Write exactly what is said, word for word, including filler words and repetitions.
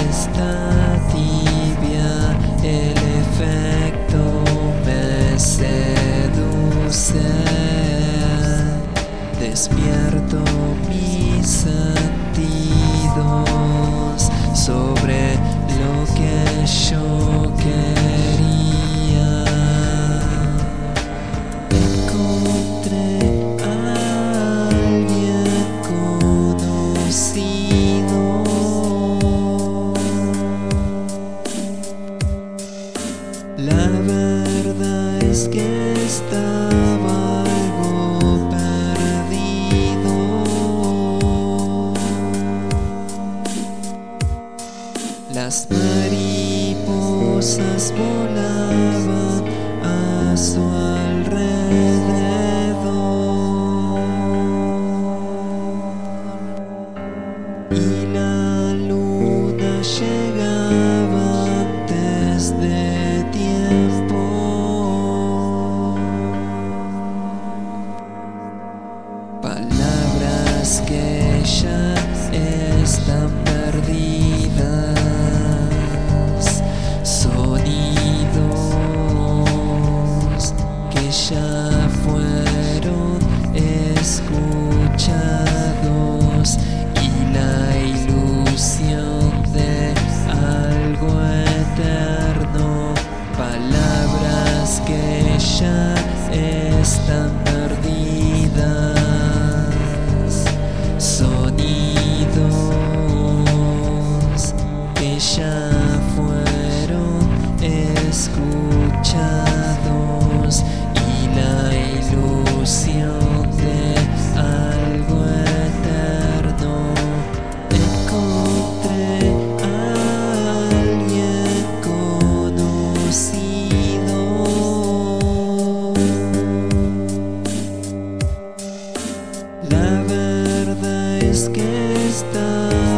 está tibia, el efecto me seduce. Despierto mis sentidos sobre lo que yo quería. Encontré a alguien conocido. La verdad es que estaba algo perdido. Las mariposas volaban a su alrededor y la luna llegaba antes de tiempo. Palabras que ya están perdidas, sonidos que ya fueron escuchados y la ilusión de algo eterno. Palabras que ya están perdidas, sonidos que ya fueron escuchados y la ilusión de algo eterno. Encontré a alguien conocido. La verdad es que está